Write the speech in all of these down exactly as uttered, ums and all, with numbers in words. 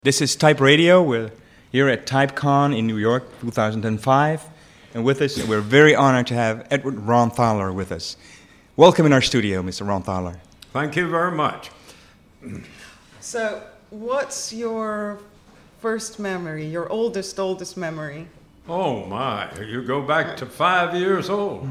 This is Type Radio. We're here at TypeCon in New York two thousand five. And with us, we're very honored to have Edward Ronthaler with us. Welcome in our studio, Mister Ronthaler. Thank you very much. So, what's your first memory, your oldest, oldest memory? Oh my, you go back to five years old.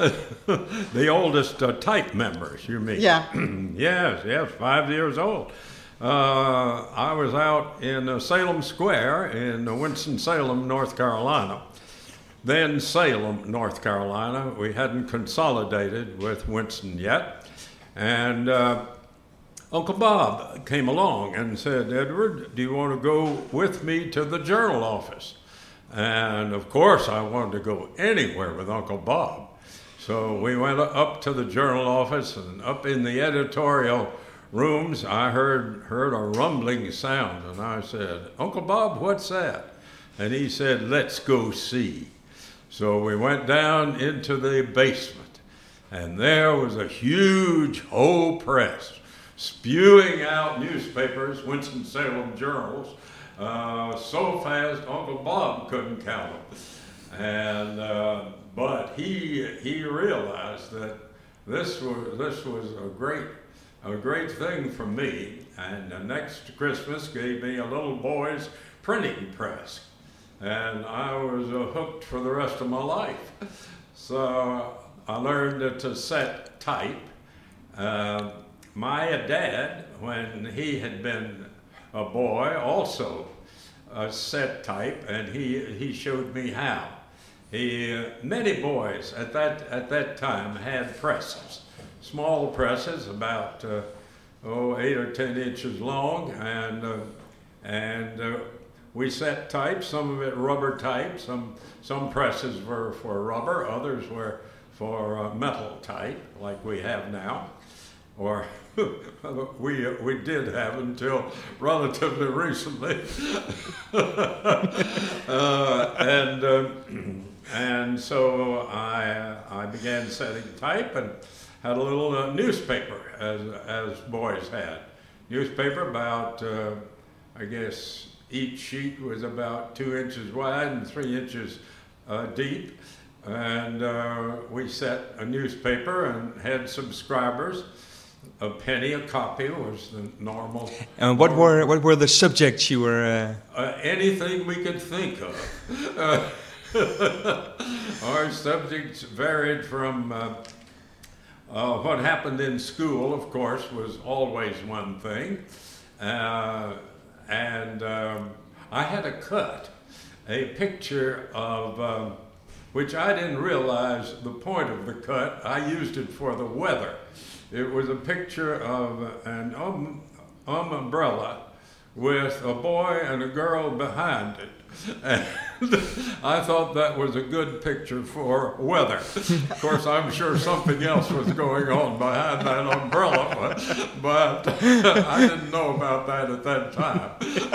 The oldest uh, type members, you mean? Yeah. Yes, yes, five years old. Uh, I was out in uh, Salem Square in uh, Winston-Salem, North Carolina. Then Salem, North Carolina. We hadn't consolidated with Winston yet. And uh, Uncle Bob came along and said, "Edward, do you want to go with me to the Journal office?" And of course, I wanted to go anywhere with Uncle Bob. So we went up to the Journal office, and up in the editorial rooms, I heard heard a rumbling sound, and I said, "Uncle Bob, what's that?" And he said, "Let's go see." So we went down into the basement, and there was a huge whole press spewing out newspapers, Winston-Salem journals, uh, so fast Uncle Bob couldn't count them. And uh, but he he realized that this was this was a great. A great thing for me, and uh, next Christmas gave me a little boy's printing press, and I was uh, hooked for the rest of my life. So I learned uh, to set type. Uh, my dad, when he had been a boy, also uh, set type, and he he showed me how. He uh, many boys at that at that time had presses. Small presses, about uh, oh eight or ten inches long, and uh, and uh, we set type. Some of it rubber type. Some some presses were for rubber. Others were for uh, metal type, like we have now, or we uh, we did have until relatively recently. uh, and uh, and so I I began setting type and had a little uh, newspaper, as as boys had. Newspaper about, uh, I guess, each sheet was about two inches wide and three inches uh, deep. And uh, we set a newspaper and had subscribers. A penny a copy was the normal. And what normal. were what were the subjects you were? Uh... Uh, anything we could think of. Uh, our subjects varied from uh, Uh, what happened in school, of course, was always one thing. Uh, and um, I had a cut, a picture of, um, which I didn't realize the point of the cut. I used it for the weather. It was a picture of an um, um umbrella with a boy and a girl behind it. And I thought that was a good picture for weather. Of course, I'm sure something else was going on behind that umbrella, but, but I didn't know about that at that time.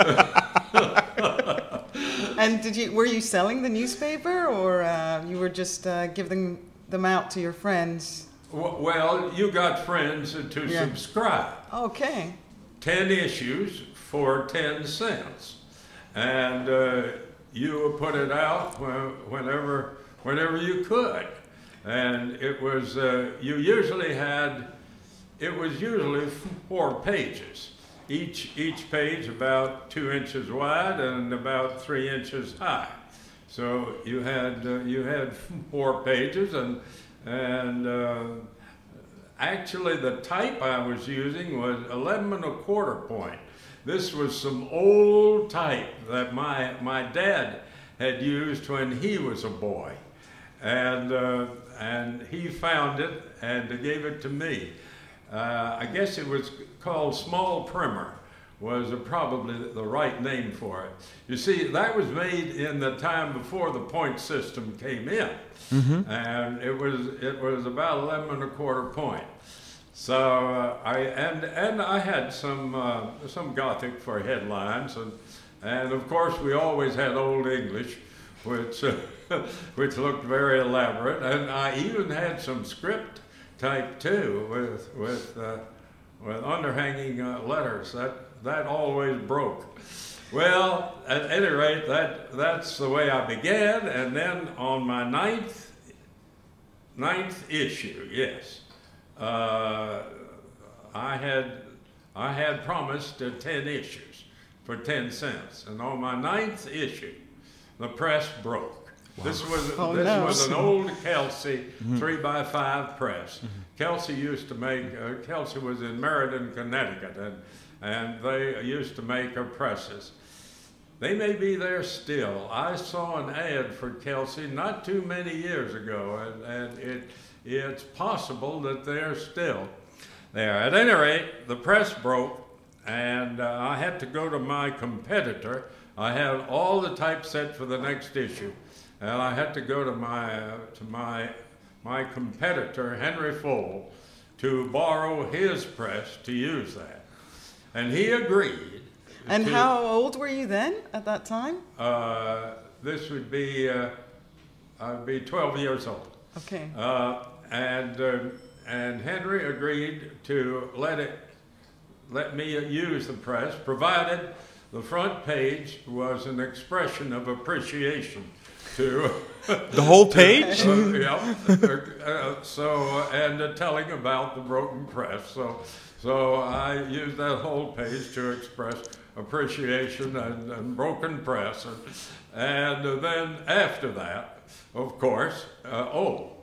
And did you were you selling the newspaper, or uh, you were just uh, giving them out to your friends? Well, you got friends to Yeah. subscribe. Okay. Ten issues for ten cents. And uh, you put it out whenever whenever you could. And it was, uh, you usually had, it was usually four pages. Each each page about two inches wide and about three inches high. So you had uh, you had four pages, and and uh, actually the type I was using was eleven and a quarter point. This was some old type that my my dad had used when he was a boy, and uh, and he found it and gave it to me. Uh, I guess it was called Small Primer, was probably the right name for it. You see, that was made in the time before the point system came in, mm-hmm. and it was it was about eleven and a quarter point. So uh, I and and I had some uh, some Gothic for headlines, and and of course we always had Old English, which uh, which looked very elaborate, and I even had some script type too, with with uh, with underhanging uh, letters. That that always broke Well, at any rate, that that's the way I began, and then on my ninth ninth issue, yes, uh, I had I had promised uh, ten issues for ten cents, and on my ninth issue, the press broke. Wow. This was oh, this no. was an old Kelsey Mm-hmm. three by five press. Mm-hmm. Kelsey used to make. Uh, Kelsey was in Meriden, Connecticut, and and they used to make uh, presses. They may be there still. I saw an ad for Kelsey not too many years ago, and, and it it's possible that they're still there. At any rate, the press broke, and uh, I had to go to my competitor. I had all the typeset for the next issue, and I had to go to my uh, to my my competitor, Henry Fole, to borrow his press to use that, and he agreed. And to, how old were you then at that time? Uh, this would be uh, I'd be twelve years old. Okay. Uh, and uh, and Henry agreed to let it let me use the press, provided the front page was an expression of appreciation to The whole page? uh, yeah. Uh, so and uh, telling about the broken press. So so I used that whole page to express appreciation and, and broken press, and, and uh, then after that, of course, uh, oh.